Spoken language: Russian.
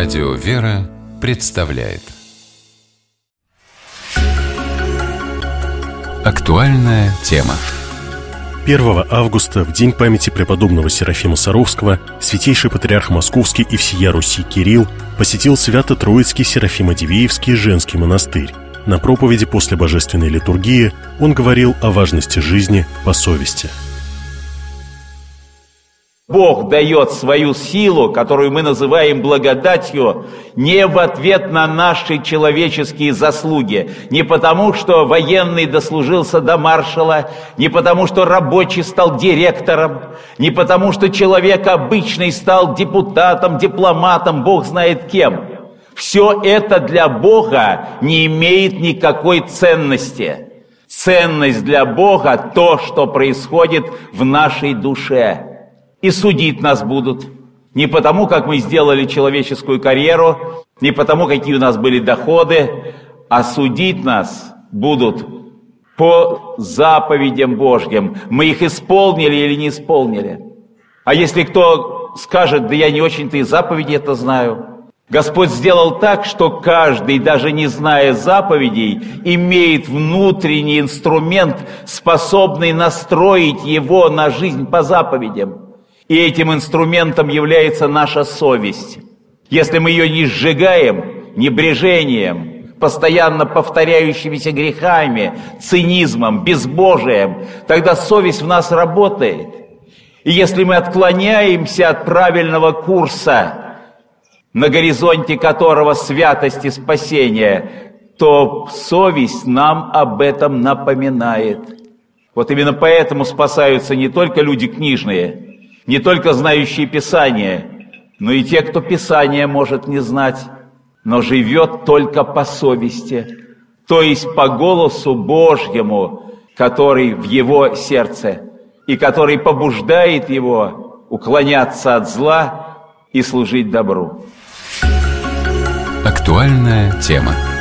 Радио «Вера» представляет актуальная тема. 1 августа, в день памяти преподобного Серафима Саровского, святейший патриарх Московский и всея Руси Кирилл посетил Свято-Троицкий Серафимо-Дивеевский женский монастырь. На проповеди после божественной литургии он говорил о важности жизни по совести. Бог дает свою силу, которую мы называем благодатью, не в ответ на наши человеческие заслуги, не потому, что военный дослужился до маршала, не потому, что рабочий стал директором, не потому, что человек обычный стал депутатом, дипломатом, Бог знает кем. Все это для Бога не имеет никакой ценности. Ценность для Бога – то, что происходит в нашей душе. И судить нас будут не потому, как мы сделали человеческую карьеру, не потому, какие у нас были доходы, а судить нас будут по заповедям Божьим. Мы их исполнили или не исполнили. А если кто скажет: да я не очень-то и заповеди это знаю. Господь сделал так, что каждый, даже не зная заповедей, имеет внутренний инструмент, способный настроить его на жизнь по заповедям. И этим инструментом является наша совесть. Если мы ее не сжигаем небрежением, постоянно повторяющимися грехами, цинизмом, безбожием, тогда совесть в нас работает. И если мы отклоняемся от правильного курса, на горизонте которого святость и спасение, то совесть нам об этом напоминает. Вот именно поэтому спасаются не только люди книжные, не только знающие Писание, но и те, кто Писание может не знать, но живет только по совести, то есть по голосу Божьему, который в его сердце и который побуждает его уклоняться от зла и служить добру. Актуальная тема.